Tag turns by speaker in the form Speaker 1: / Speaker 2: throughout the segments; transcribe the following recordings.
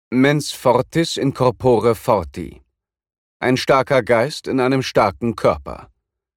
Speaker 1: Mens fortis in corpore forti. Ein starker Geist in einem starken Körper.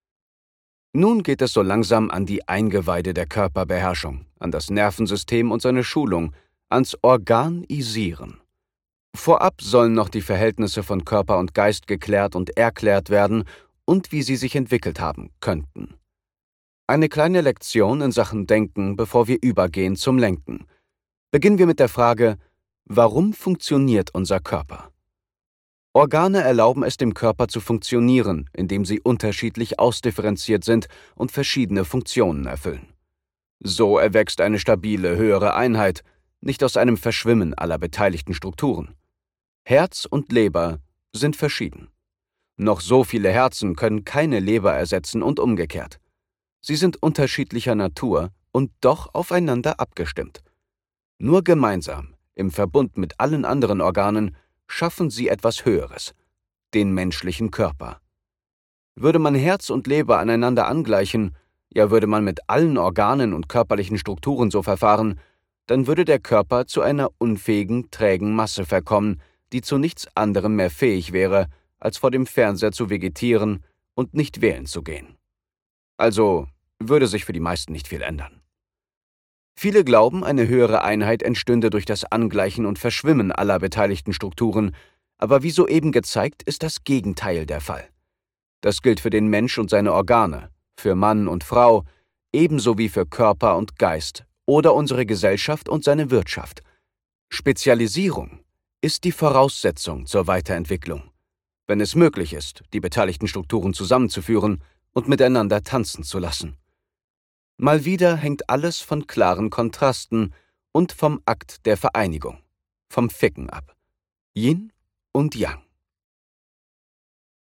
Speaker 1: Nun geht es so langsam an die Eingeweide der Körperbeherrschung, an das Nervensystem und seine Schulung, ans Organisieren. Vorab sollen noch die Verhältnisse von Körper und Geist geklärt und erklärt werden und wie sie sich entwickelt haben könnten. Eine kleine Lektion in Sachen Denken, bevor wir übergehen zum Lenken. Beginnen wir mit der Frage: Warum funktioniert unser Körper? Organe erlauben es dem Körper zu funktionieren, indem sie unterschiedlich ausdifferenziert sind und verschiedene Funktionen erfüllen. So erwächst eine stabile, höhere Einheit, nicht aus einem Verschwimmen aller beteiligten Strukturen. Herz und Leber sind verschieden. Noch so viele Herzen können keine Leber ersetzen und umgekehrt. Sie sind unterschiedlicher Natur und doch aufeinander abgestimmt. Nur gemeinsam, im Verbund mit allen anderen Organen, schaffen sie etwas Höheres, den menschlichen Körper. Würde man Herz und Leber aneinander angleichen, ja würde man mit allen Organen und körperlichen Strukturen so verfahren, dann würde der Körper zu einer unfähigen, trägen Masse verkommen, die zu nichts anderem mehr fähig wäre, als vor dem Fernseher zu vegetieren und nicht wählen zu gehen. Also würde sich für die meisten nicht viel ändern. Viele glauben, eine höhere Einheit entstünde durch das Angleichen und Verschwimmen aller beteiligten Strukturen, aber wie soeben gezeigt, ist das Gegenteil der Fall. Das gilt für den Mensch und seine Organe, für Mann und Frau, ebenso wie für Körper und Geist oder unsere Gesellschaft und seine Wirtschaft. Spezialisierung ist die Voraussetzung zur Weiterentwicklung, wenn es möglich ist, die beteiligten Strukturen zusammenzuführen und miteinander tanzen zu lassen. Mal wieder hängt alles von klaren Kontrasten und vom Akt der Vereinigung, vom Ficken ab. Yin und Yang.